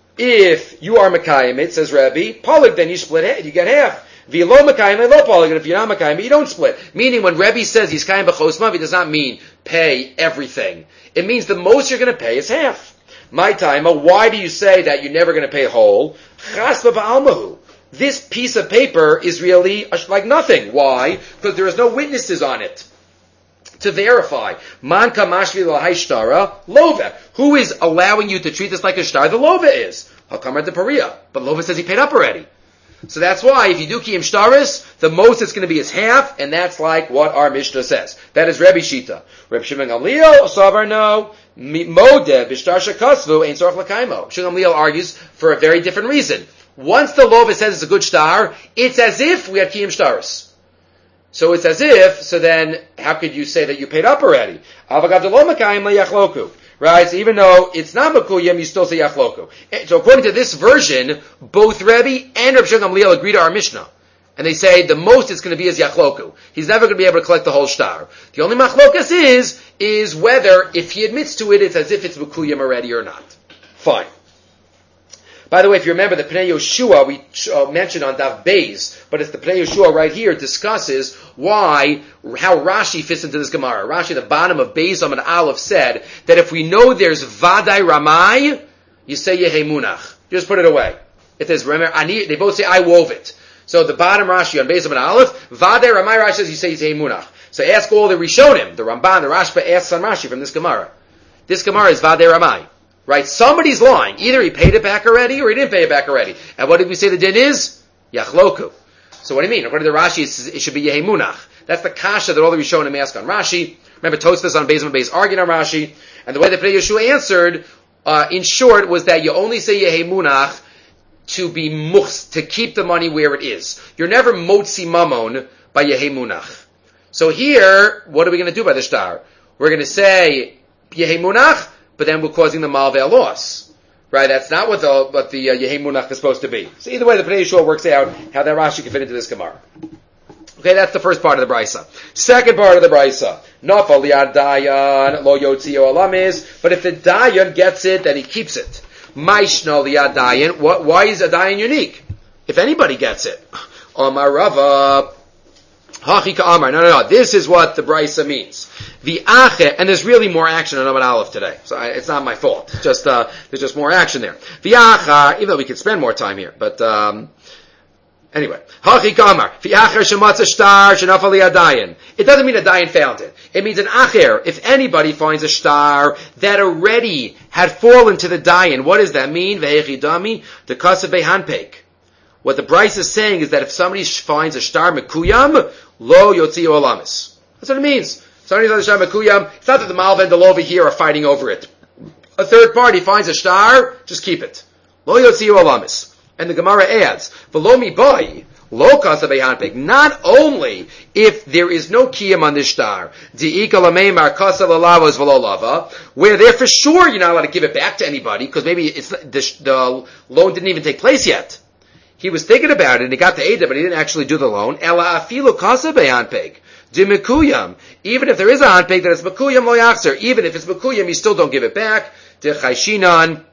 if you are mekayim, it says Rabbi, polig, then you split it, you get half. V'lo mekayim, lo polig, and if you're not mekayim, you don't split. Meaning, when Rabbi says he's kayim b'chosmav, it does not mean pay everything. It means the most you're going to pay is half. My time, why do you say that you're never going to pay whole? Chasva ba'almahu. This piece of paper is really like nothing. Why? Because there is no witnesses on it to verify. Man kamashvi l'hai shtara lova. Who is allowing you to treat this like a star? The lova is. Hakamar de paria. But lova says he paid up already. So that's why if you do kiyum shtaris, the most it's going to be is half, and that's like what our Mishnah says. That is Rebbe Shita. Rebbe Shimon Gamliel, Savar no. Modeh b'shtar shekasvu ein tzorach l'kaimo. Shimon Gamliel argues for a very different reason. Once the lova says it's a good star, it's as if we had kiyum shtaris. So it's as if, so then, how could you say that you paid up already? Right? So even though it's not makuyim, you still say yachloku. So according to this version, both Rebbe and Reb Shimon Gamliel agree to our Mishnah. And they say the most it's going to be is yachloku. He's never going to be able to collect the whole star. The only machlokas is whether, if he admits to it, it's as if it's makuyim already or not. Fine. By the way, if you remember the Pnei Yoshua, we mentioned on Daf Beis, but it's the Pnei Yoshua right here discusses how Rashi fits into this Gemara. Rashi, at the bottom of Beis Amud Aleph, said that if we know there's Vadai Ramai, you say Yehei Munach. Just put it away. It says, they both say, I wove it. So the bottom Rashi on Beis Amud Aleph, Vadai Ramai, Rashi says, you say Yehei Munach. So ask all the Rishonim, the Ramban, the Rashba, asks on Rashi from this Gemara. This Gemara is Vadai Ramai. Right? Somebody's lying. Either he paid it back already or he didn't pay it back already. And what did we say the din is? Yachloku. So what do you mean? According to Rashi, it should be Yehei Munach. That's the kasha that all the Rishonim ask on Rashi. Remember, Tosfos on Beis Amud Beis argued on Rashi. And the way that Pnei Yoshua answered, in short, was that you only say Yehei Munach to be muchs, to keep the money where it is. You're never motzi mamon by Yehei Munach. So here, what are we going to do by the star? We're going to say Yehei Munach, but then we're causing the malveh a loss. Right? That's not what the Yehei Munach is supposed to be. So either way, the Pnei Yoshua works out how that Rashi can fit into this Gemara. Okay, that's the first part of the Brisa. Second part of the Brisa. Nafal liad dayan lo yotzio alamis. But if the dayan gets it, then he keeps it. Maishna liad dayan. Why is a dayan unique? If anybody gets it. Amar Rava. Hachi ka'amar. No. This is what the Brisa means. The ache, and there's really more action on Amud Aleph today, so it's not my fault. Just there's just more action there. The acha, even though we could spend more time here, but Anyway, Hachi Kamar, Fi Acher Shematza Shtar Shenafali Adayin. It doesn't mean a dayan found it. It means an Acher. If anybody finds a shtar that already had fallen to the dayan, what does that mean? Ve'echi dami, the Kasavei Hanpek. What the Bryce is saying is that if somebody finds a shtar Mekuyam, Lo Yotzi Olamis. That's what it means. Somebody finds a shtar Mekuyam, it's not that the Malva and the Lovi here are fighting over it. A third party finds a shtar, just keep it. Lo Yotzi Olamis. And the Gemara adds, "V'lo mi boy, lo kasavei hanpek." Not only if there is no kiyam on the shtar, di'ika lameimar kasav alavos v'lo lava, where there for sure you're not allowed to give it back to anybody because maybe it's the loan didn't even take place yet. He was thinking about it and he got to Ada, but he didn't actually do the loan. Ela afilu kasavei hanpek. Dimekuyam. Even if there is a hanpek that it's mekuyam lo yachzer. Even if it's mekuyam, you still don't give it back. Dechayshinan.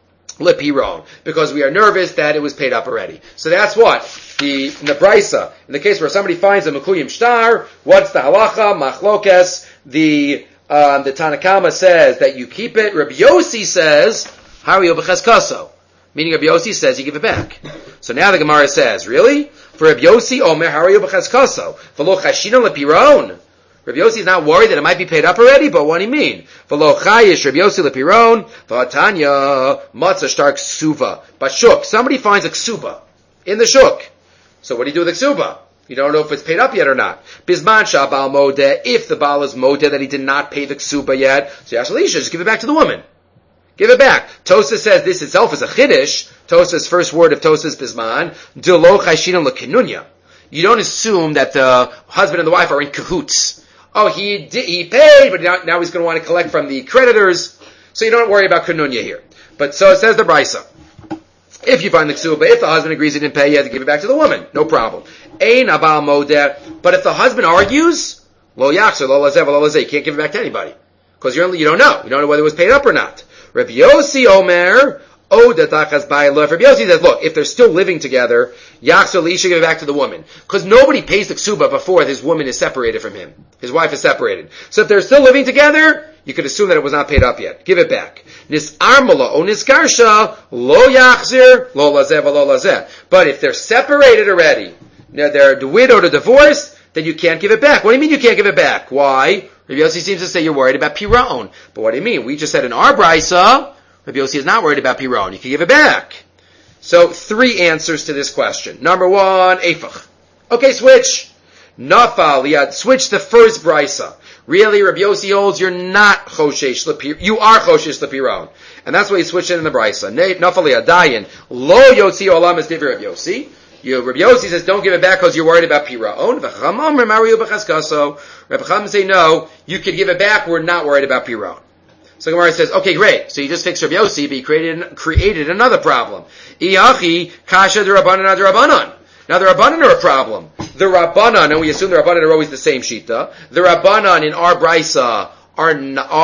Lepiron, because we are nervous that it was paid up already. So that's what in the Brisa, in the case where somebody finds a Mekuyim Shtar, what's the halacha? Machlokes. The Tanakama says that you keep it. Rabbi Yossi says Hariyo b'cheskaso, meaning Rabbi Yossi says you give it back. So now the Gemara says, really? For Rabbi Yossi, Omer Hariyo b'cheskaso, v'lo chashina lepiron. Rabbi Yossi is not worried that it might be paid up already, but what do you mean? V'lo chayish Rabbi Yossi lepiron, v'atanya matzah shtar ksuva. But shuk, somebody finds a ksuba in the shuk. So what do you do with the ksuba? You don't know if it's paid up yet or not. Bizman shabal modeh, if the baal is modeh that he did not pay the ksuba yet, so Yashalisha, just give it back to the woman. Give it back. Tosa says this itself is a chiddush. Tosa's first word of Tosa's Bizman, de lo chayshina lekinunya. You don't assume that the husband and the wife are in cahoots. Oh, he paid, but now he's going to want to collect from the creditors. So you don't worry about Kanunya here. But so it says the Brisa. If you find the ksuba, if the husband agrees he didn't pay, you have to give it back to the woman. No problem. Ein abal modeh. But if the husband argues, lo yachzer, lo lazeh, lo lazeh, you can't give it back to anybody. Because you don't know. You don't know whether it was paid up or not. Rabbi Yossi Omer, Oda tachas ba'ilo. Rabbi Yossi says, look, if they're still living together, yachzer li, give it back to the woman. Because nobody pays the ksuba before his woman is separated from him. His wife is separated. So if they're still living together, you could assume that it was not paid up yet. Give it back. Nis armala o niskarsha, lo yachzer, lo lazeh, lo lazeh. But if they're separated already, they're widowed or divorced, then you can't give it back. What do you mean you can't give it back? Why? Rabbi Yossi seems to say you're worried about Piraon. But what do you mean? We just said in our brisa, Rabbi Yossi is not worried about Piraon. You can give it back. So 3 answers to this question. Number 1, Eifach. Okay, switch. Nafal, yad. Switch the first brisa. Really, Rabbi Yossi holds you're not choshesh lepir. You are choshesh lepiron, and that's why he switched it in the brisa. Nafal yadayin lo yotzi olam is divrei Rabbi Yossi. Rabbi Yossi says don't give it back because you're worried about piraon. V'chamam Mario b'chaskaso. Rabbi Chacham say no, you can give it back. We're not worried about piraon. So Gemara says, okay, great. So you just fixed Rabbi Yossi, but you created another problem. Iyachi kasha d'Rabbanan ad Rabbanan. Now the Rabbanan are a problem. The Rabbanan, and we assume the Rabbanan are always the same shita. The Rabbanan in our brisa are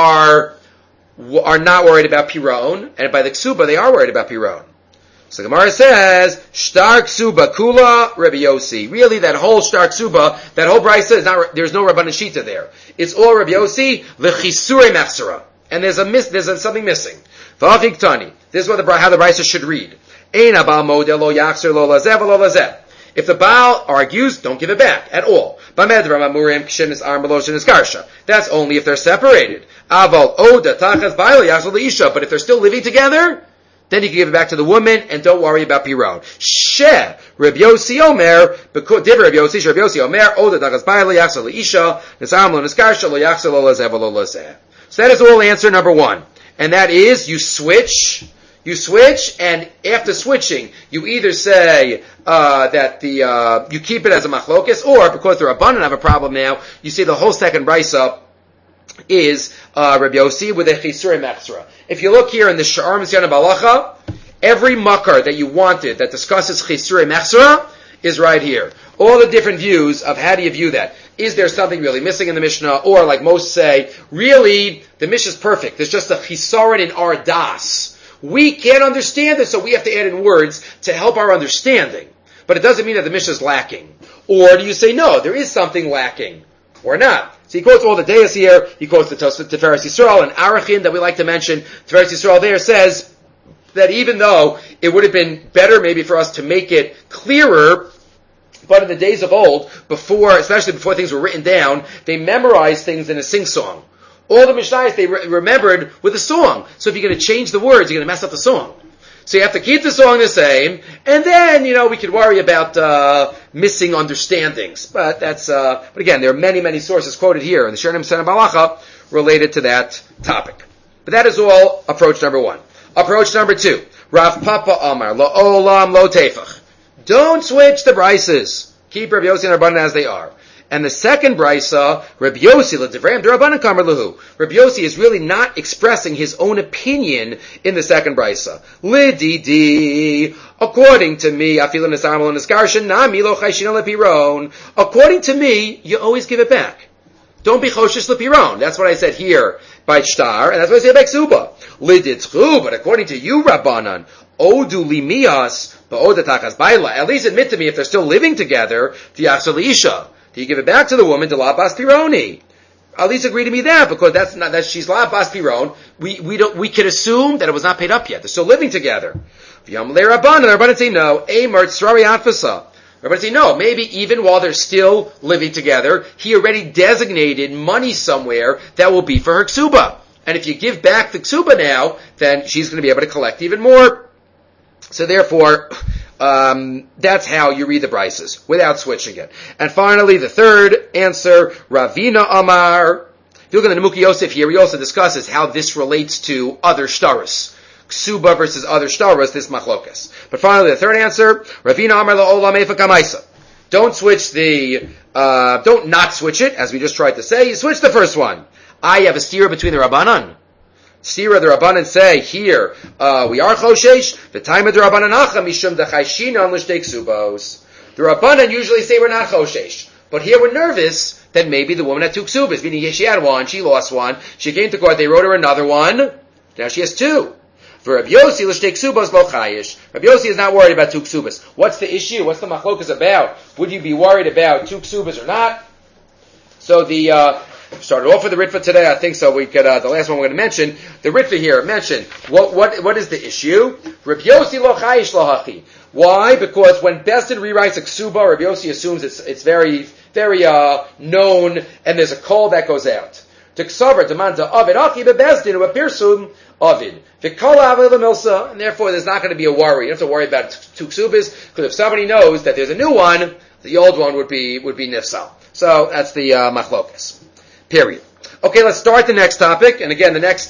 not worried about piraon, and by the ksuba they are worried about piraon. So Gemara says, shtar ksuba kula Rabbi Yossi. Really, that whole shtar ksuba, that whole brisa is not. There's no Rabbanan shita there. It's all Rabbi Yossi v'chisure machzera, and there's something missing. V'afik tani. This is how the brisa should read. Ein abal modeh lo yachzer lo lazeh lo lazeh. If the Baal argues, don't give it back at all. That's only if they're separated. But if they're still living together, then you can give it back to the woman and don't worry about Piraon. Rabbi Yossi Omer, Rabbi Yossi Omer, so that is all answer number 1. And that is, you switch, and after switching, you either say that you keep it as a machlokes, or because the Rabbanan have a problem now, you say the whole second brisa is Rabbi Yossi with a chisure mechzera. If you look here in the Sha'ar Misyana Balacha, every makar that you wanted that discusses chisure mechzera is right here. All the different views of how do you view that. Is there something really missing in the Mishnah? Or like most say, really, the Mishnah is perfect. There's just a chisaron in our das. We can't understand it, so we have to add in words to help our understanding. But it doesn't mean that the Mishnah is lacking. Or do you say, no, there is something lacking, or not? So he quotes all the Deis here, he quotes the Tiferes Yisrael and Arachin that we like to mention. Tiferes Yisrael there says that even though it would have been better maybe for us to make it clearer, But in the days of old, especially before things were written down, they memorized things in a sing-song. All the Mishnayos they remembered with a song. So if you're going to change the words, you're going to mess up the song. So you have to keep the song the same, and then, we could worry about missing understandings. But but again, there are many, many sources quoted here in the Shernim Sena Malacha related to that topic. But that is all approach number one. Approach number two. Rav Papa Amar, La'olam lo tefach. Don't switch the brises. Keep Rabbi Yossi and Rabbanan as they are. And the second brisa, Rabbi Yossi, l'divrayim d'Rabbanan kamar lahu. Rabbi Yossi is really not expressing his own opinion in the second brisa. Lididi, according to me, afilu nesar lo neskarshin nami lo chayshina lepiron. According to me, you always give it back. Don't be choshesh lepiron. That's what I said here by shtar, and that's what I say by ksuba. Liditchu, but according to you, Rabbanan, odu limias ba'odatachas baila. At least admit to me if they're still living together, tiachsel isha. Do you give it back to the woman, to la bas pironi? At least agree to me that, because she's la bas piron. We can assume that it was not paid up yet. They're still living together. V'yam le Rabbanan, the Rabbanan say no. Eimer tzrari atfasa. Rabbanan say no. Maybe even while they're still living together, he already designated money somewhere that will be for her ksuba. And if you give back the ksuba now, then she's going to be able to collect even more. So therefore, that's how you read the brises, without switching it. And finally, the third answer, Ravina Amar. If you look at the Nemuki Yosef here, he also discusses how this relates to other shtaros. Ksuba versus other shtaros, this machlokas. But finally, the third answer, Ravina Amar la'olam efa kamaisa. Don't not switch it, as we just tried to say. You switch the first one. I have a steer between the Rabbanan. Sira, the Rabbanan say here, we are choshesh, the time of the Rabbanan acha, mishum dechayshina on l'shtei ksubos. The Rabbanan usually say we're not choshesh. But here we're nervous that maybe the woman had two ksubas, meaning she had one, she lost one, she came to court, they wrote her another one, now she has two. For Rabbi Yossi, l'shtei ksubos lo chayish. Rabbi Yossi is not worried about two ksubas. What's the issue? What's the machlokas about? Would you be worried about two ksubas or not? So started off with the Ritva today. I think so. We could, the last one we're going to mention, the Ritva here mentioned, what is the issue? Rabbi Yossi lo chayish lo hachi. Why? Because when Besdin rewrites a ksuba, Rabbi Yossi assumes it's very, very, known, and there's a call that goes out. To ksavar, demanda avid achi bebesdin, or pirsum avid. V'kala avid lemilsa, and therefore there's not going to be a worry. You don't have to worry about two ksubas, because if somebody knows that there's a new one, the old one would be nifsal. So that's the machlokas. Period. Okay, let's start the next topic, and again, the next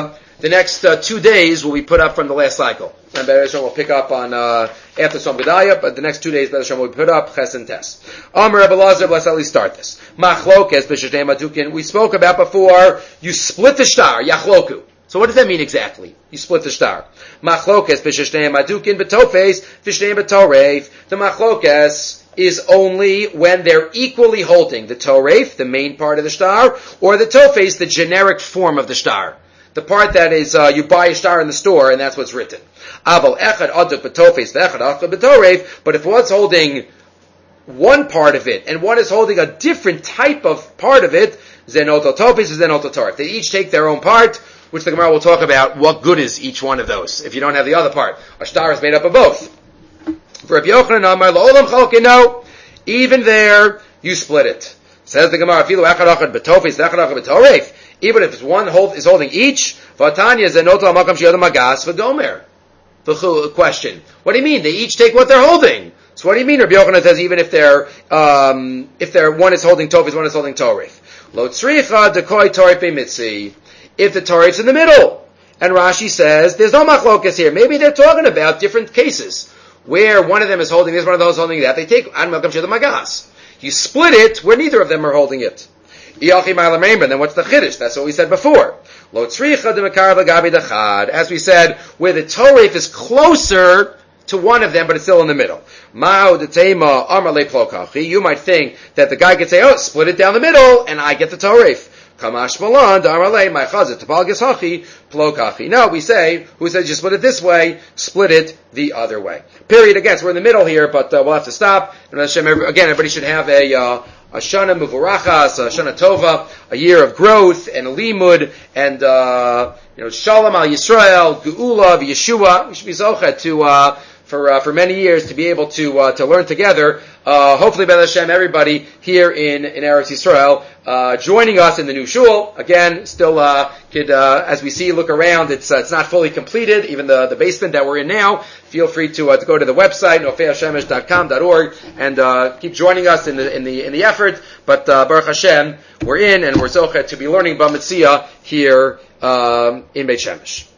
2 days will be put up from the last cycle. And Be'er Hashem will pick up on after Tzom Gedaliah, but the next 2 days Be'er Hashem will be put up Ches and Tes. Amar Rebbe Lazar, let's at least start this. Machlokes b'shetei madukin. We spoke about before. You split the shtar, yachloku. So what does that mean exactly? You split the shtar. Machlokes b'shetei madukin b'tofes v'shetei b'toref. The machlokes is only when they're equally holding the toref, the main part of the shtar, or the tofes, the generic form of the shtar. The part that is, you buy a shtar in the store, and that's what's written. Aval echad aduk b'tofes v'echad aduk b'toref. But if one's holding one part of it, and one is holding a different type of part of it, zenoto tofes and zenoto toref. They each take their own part, which the Gemara will talk about what good is each one of those, if you don't have the other part. A shtar is made up of both. For Rabbi Yochanan Amar la'olam chalke, no. Even there, you split it. Says the Gemara, afilu echad achad b'tofes v'echad achad b'toref. Even if one is holding each, v'atanya zenoto ha'makam she'yodam magas v'gomer. The question, what do you mean? They each take what they're holding. So what do you mean? Rabbi Yochanan says even if they're one is holding tofes, one is holding toref. Lo tzricha dekoi toref b'mitzi. If the toref's in the middle, and Rashi says there's no machlokas here. Maybe they're talking about different cases where one of them is holding this, one of those holding that. They take an makam she'yodam magas. You split it where neither of them are holding it. Then what's the chiddush? That's what we said before. As we said, where the toref is closer to one of them, but it's still in the middle. You might think that the guy could say, oh, split it down the middle, and I get the toref. No, we say, who says you split it this way, split it the other way. Period. Again, so we're in the middle here, but we'll have to stop. And again, everybody should have a Shana Muvurachas, a Shana Tova, a year of growth and a limud, and Shalom al Yisrael, Geula, Yeshua. We should be zochet to for many years to be able to learn together hopefully, B'ez Hashem, everybody here in Eretz Yisrael, joining us in the new shul. Again, still, as we see, look around, it's not fully completed, even the basement that we're in now. Feel free to go to the website, nofeashemesh.com.org, and keep joining us in the effort. But Baruch Hashem, we're in, and we're zochet to be learning Bava Metzia here in Beit Shemesh.